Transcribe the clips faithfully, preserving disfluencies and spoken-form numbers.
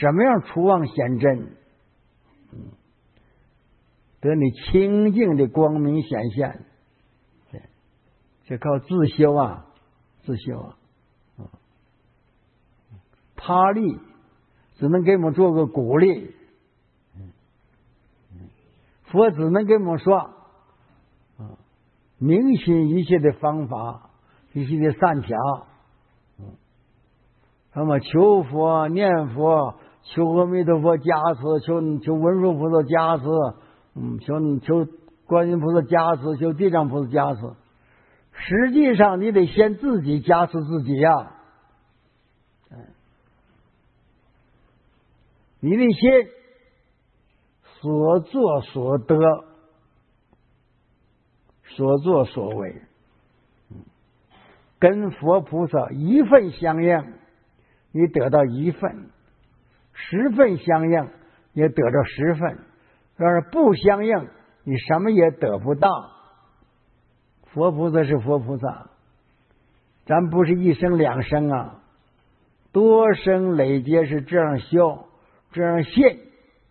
怎么样出妄显真？嗯，得你清净的光明显现。对，这靠自修啊，自修啊。嗯，他力只能给我们做个鼓励。佛只能给我们说，啊，明心一切的方法，一切的善巧，嗯，那么求佛念佛，求阿弥陀佛加持，求求文殊菩萨加持，嗯，求求观音菩萨加持，求地藏菩萨加持。实际上，你得先自己加持自己呀，啊，嗯，你的心。所作所得，所作所为，跟佛菩萨一份相应，你得到一份；十份相应，也得到十份。要是不相应，你什么也得不到。佛菩萨是佛菩萨，咱不是一生两生啊，多生累劫是这样修，这样信。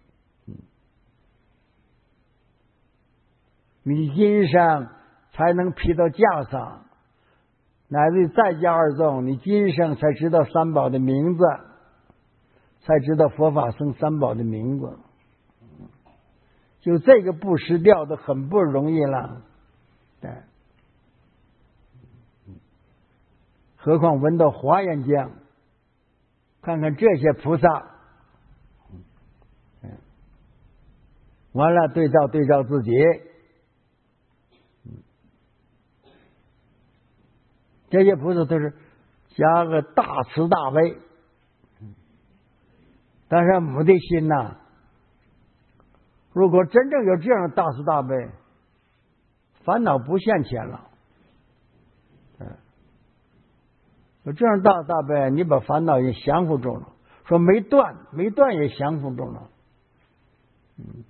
你今生才能披到袈裟，乃至在家二众，你今生才知道三宝的名字，才知道佛法僧三宝的名字。就这个不失掉的很不容易了，对。何况闻到华严经，看看这些菩萨，完了对照对照自己。这些菩萨都是加个大慈大悲，但是母的心呐，啊，如果真正有这样的大慈大悲，烦恼不现前了。有这样大慈大悲，你把烦恼也降服住了，说没断，没断也降服住了。嗯，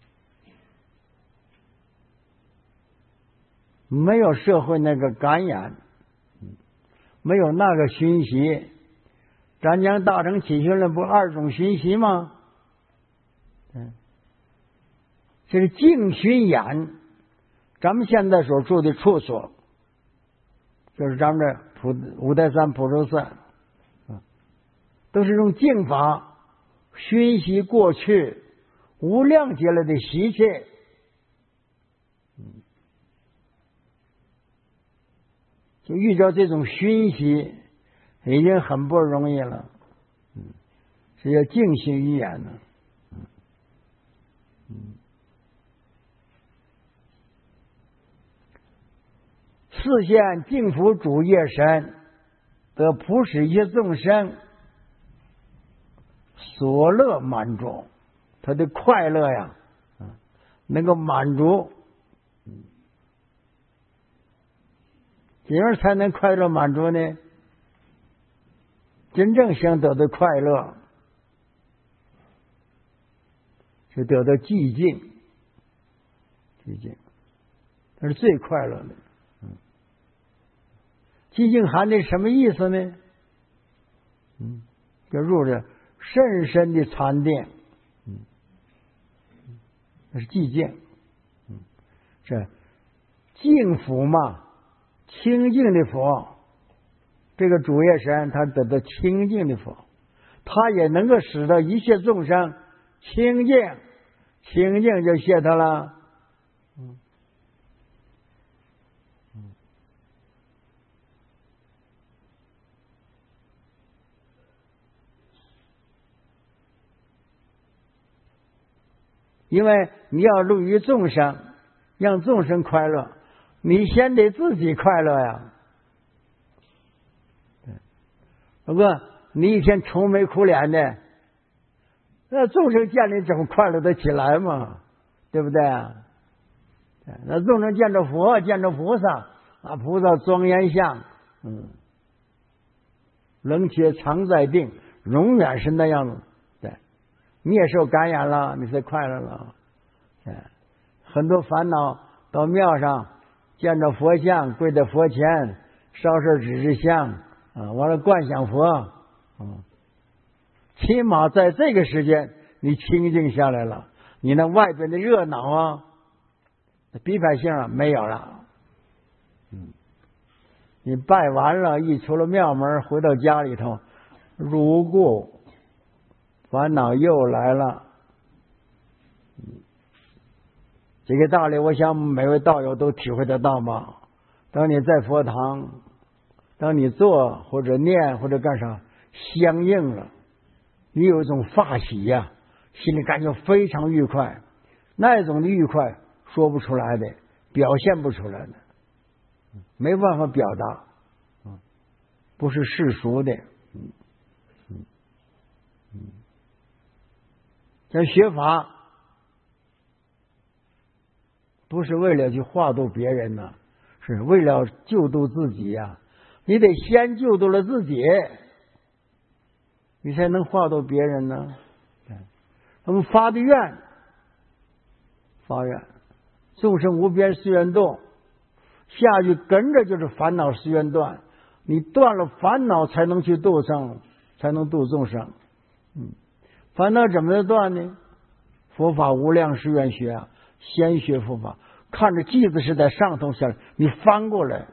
没有社会那个感染。没有那个熏习，咱讲大乘起修论不二种熏习吗？嗯，这是净熏眼。咱们现在所住的处所，就是咱们这普五台山普陀寺，都是用净法熏习过去无量劫来的习气。嗯，就遇到这种熏习，已经很不容易了。嗯，是要静心于眼的。嗯嗯，示现净福主业神，得普使一切众生所乐满足，他的快乐呀，能够满足。怎样才能快乐满足呢？真正想得到快乐，就得到寂静，寂静，那是最快乐的。嗯，寂静含的什么意思呢？嗯，就入着深深的禅定，嗯，那是寂静。嗯，这净福嘛。清净的佛，这个主业神他得到清净的佛，他也能够使得一切众生清净，清净就谢他了。嗯嗯，因为你要入于众生，让众生快乐，你先得自己快乐呀。如果你一天愁眉苦脸的，那众生见你怎么快乐得起来嘛？对不对啊？那众生见着佛，见着菩萨，啊，菩萨庄严相，嗯，冷且常在定，永远是那样子。对，你也受感染了，你才快乐了。对，很多烦恼到庙上见着佛像，跪在佛前烧烧纸纸香啊，完了观想佛，嗯， 起码在这个时间你清静下来了，你那外边的热闹啊逼迫性啊没有了。嗯，你拜完了，一出了庙门，回到家里头，如故烦恼又来了。这个道理我想每位道友都体会得到吧。当你在佛堂，当你做或者念或者干啥相应了，你有一种法喜呀、啊，心里感觉非常愉快，那种的愉快说不出来的，表现不出来的，没办法表达，不是世俗的。嗯嗯嗯，像学法不是为了去化度别人呢、啊，是为了救度自己呀、啊。你得先救度了自己，你才能化度别人呢。我们发的愿，发愿，众生无边誓愿度，下去跟着就是烦恼誓愿断。你断了烦恼，才能去度生，才能度众生。嗯，烦恼怎么断呢？佛法无量誓愿学啊，先学佛法，看着句子是在上头下来，你翻过来，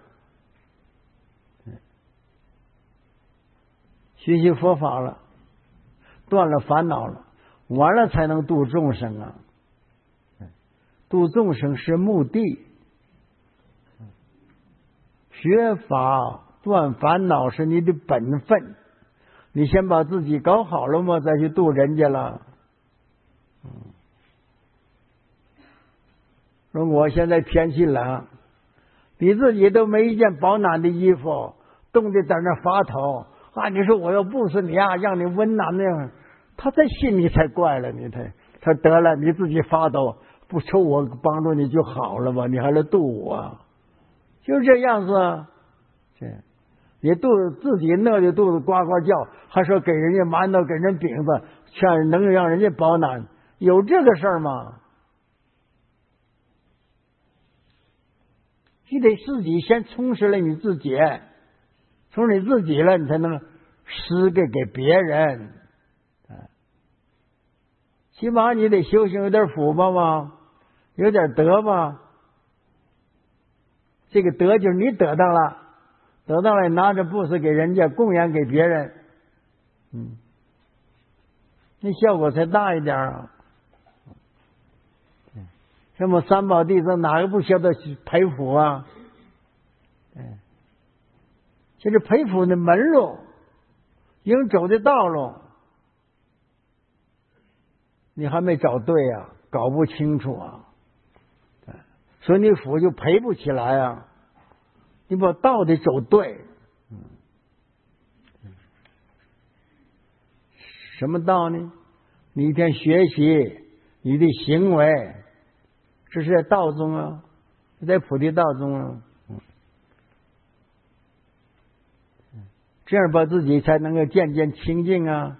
学习佛法了，断了烦恼了，完了才能度众生啊！度众生是目的，学法断烦恼是你的本分。你先把自己搞好了嘛，再去度人家了。如果现在天气冷，你自己都没一件保暖的衣服，冻得在那发抖啊！你说我要布施你啊，让你温暖那样，他在心里才怪了你，他他得了，你自己发抖，不求我帮助你就好了吧？你还来度我，就这样子。这你肚子自己饿的肚子呱呱叫，还说给人家馒头给人饼子，劝能让人家保暖，有这个事儿吗？你得自己先充实了你自己，充实你自己了，你才能施给给别人。起码你得修行有点福报嘛，有点德嘛。这个德就是你得到了，得到了拿着布施给人家，供养给别人，嗯，那效果才大一点啊。什么三宝弟子哪个不晓得培福啊？哎，就是培福的门路，应走的道路，你还没找对啊，搞不清楚啊，所以你福就培不起来啊。你把道得走对，什么道呢？你一天学习，你的行为，这是在道中啊，在菩提道中啊，这样把自己才能够渐渐清净啊。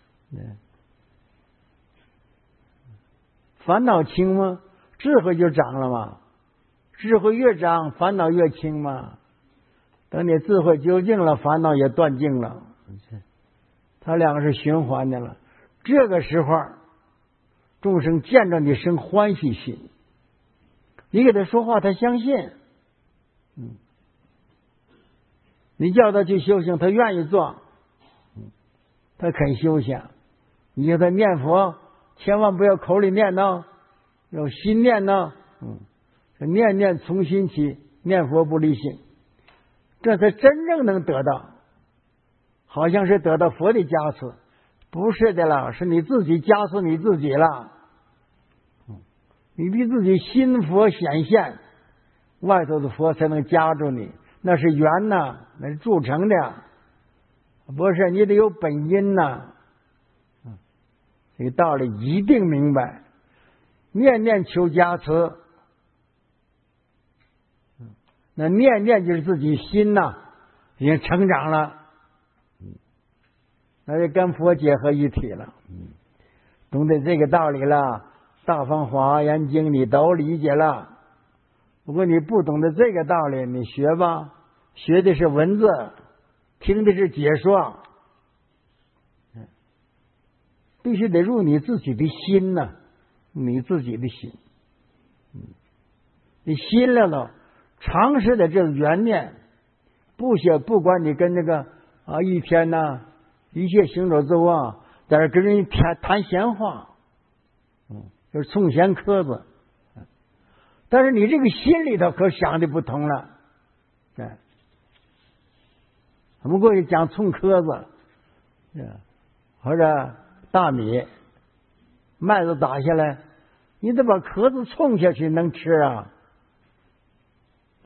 烦恼轻吗？智慧就长了嘛。智慧越长，烦恼越轻嘛。等你智慧究竟了，烦恼也断尽了，它两个是循环的了。这个时候，众生见着你生欢喜心，你给他说话，他相信。嗯，你叫他去修行，他愿意做，他肯修行。你叫他念佛，千万不要口里念叨，要心念叨。嗯。念念从心起，念佛不离心，这才真正能得到。好像是得到佛的加持，不是的了，是你自己加持你自己了。你比自己心佛显现，外头的佛才能加住你，那是缘呐，那是铸成的，不是你得有本因呐。这个道理一定明白，念念求加持。那念念就是自己心呐，已经成长了，那就跟佛结合一体了。懂得这个道理了，大方华严经你都理解了。如果你不懂得这个道理，你学吧，学的是文字，听的是解说， 必须得入你自己的心呐、啊，你自己的心。嗯，你心了了，尝试的这个缘念，不写不管你跟那个啊一天呐、啊，一切行者之王在这跟人谈谈闲话，嗯，就是冲闲磕子。但是你这个心里头可想的不同了，对。我们过去讲冲磕子，或者大米麦子打下来，你得把壳子冲下去能吃啊。